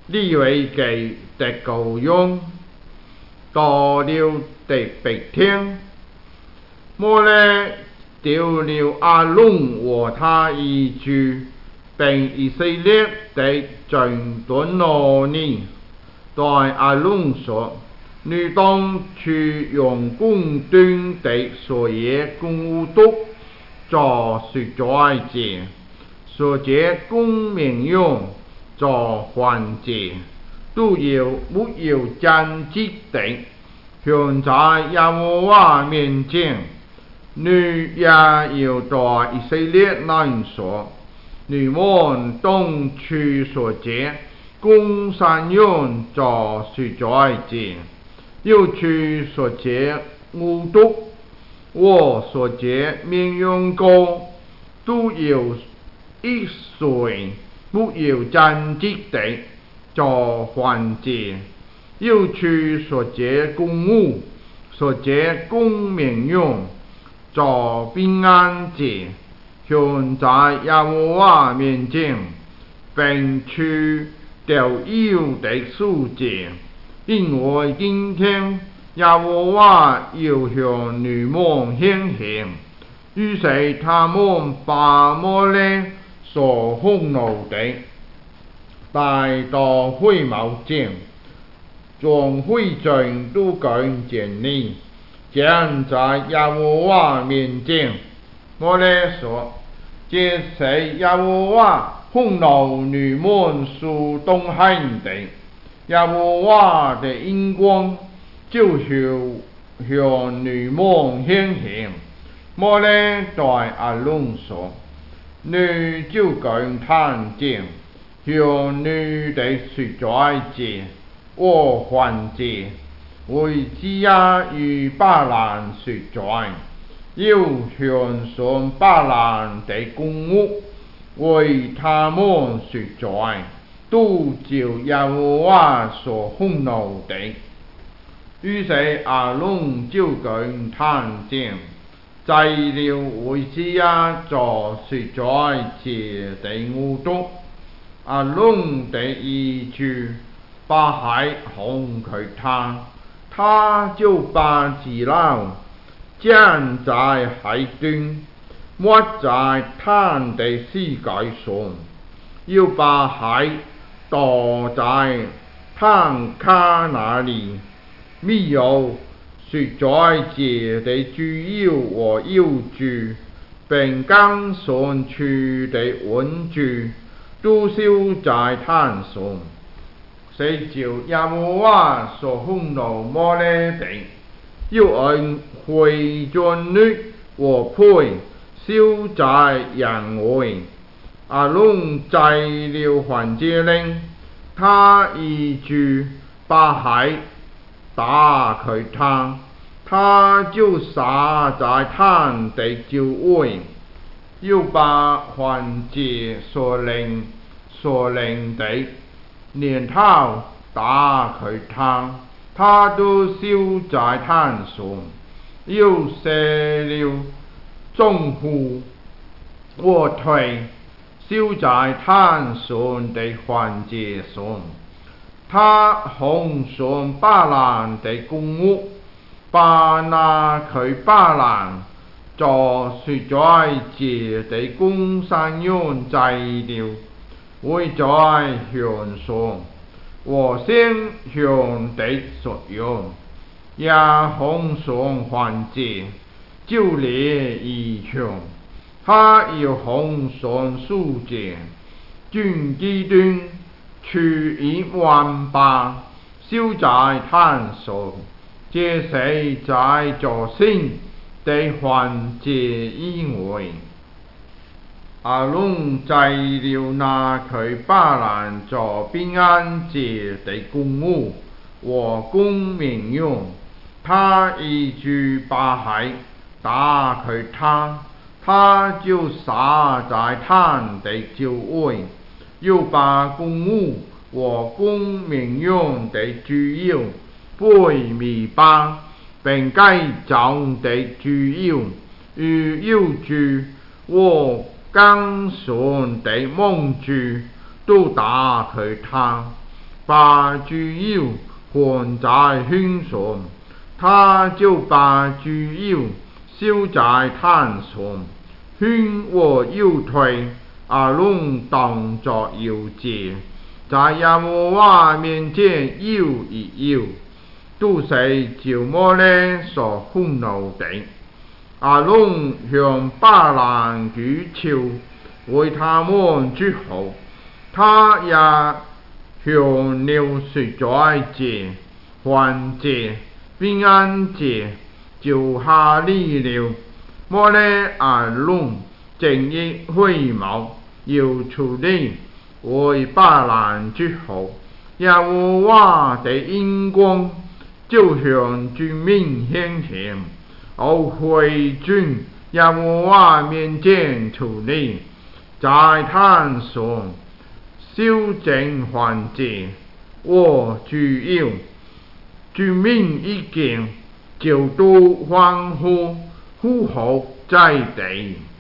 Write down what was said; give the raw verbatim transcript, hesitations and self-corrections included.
呢位嘅的羔羊到了地白天，摩呢丢了阿龙和他兒子，並以色列的整頓羅尼，對阿龍說：你當去用公斷的所有公物都作贖罪祭，所這公綿羊作燔祭，都要沒有荊棘的，獻在耶和華面前。你也要對以色列人說：你們當去所這公山羊作贖罪祭，要去所這牛犢和所這綿羊羔，都要一歲沒有荊棘的作燔祭，要去所這公牛、所這公綿羊作平安祭，獻在耶和華面前，並去掉妖的贖祭，因為今天耶和華要向你們顯現。於是他們把摩呢所憤怒的帶到會幕前，將會眾都講見你，站在耶和華面前。摩呢說：這是耶和華憤怒你們所當行的，耶和華的眼光就要向你們顯現。摩呢對阿龍說：你就講壇前，向你的贖罪祭和燔祭，為基亞與巴蘭贖罪，要獻上巴蘭的公物，為他們贖罪，都照耶和華所憤怒的。於是阿龍就講壇前，宰了為基亞作贖罪祭的牛犢，阿龍的兒子把血烘給他，他就把脂油蘸在血中，抹在壇的膝蓋上，又把血倒在壇卡那裡，沒有贖罪祭的豬油和油脂，並剛送去的恩豬，都燒在壇上，是照耶和華所憤怒摩呢的。要按回轉率和配燒在人外。阿龍宰了燔祭靈，他兒子把血打給他，他就撒在壇的周圍，又把燔祭所領所領的年頭打給他，他都燒在壇上，又捨了臟腑和腿，燒在壇上的燔祭上。他烘上巴蘭的公物，把那給巴蘭作贖罪祭的公山羊宰了，為在獻上和獻香的所用，也烘上燔祭，就列異香。他要烘上贖祭，將基端取一萬把，燒在壇上，這是在作聖的燔祭以外。阿龍宰了那給巴蘭作平安祭的公牛和公綿羊，他兒子把血打給他，他就撒在壇的周圍，又把公牛和公綿羊的豬油配米巴，並該種的豬油與油脂和剛純的芒豬都打給他， 把具有混在胸上，他就把具有烧在炭上，胸和腰腿阿龙当作摇节，在耶和华面前摇一摇，都是照摩勒所愤怒的。阿龙向巴兰举求，为他们祝福，他也向牛贖罪節、燔節、平安節就下痢了。摩勒阿龍正義虛謀，要出力為巴蘭祝福。耶和華的眼光就向居民顯現，後會眾耶和華面前出力，在壇上燒淨燔祭和豬腰，居民一見就都歡呼，呼號在地。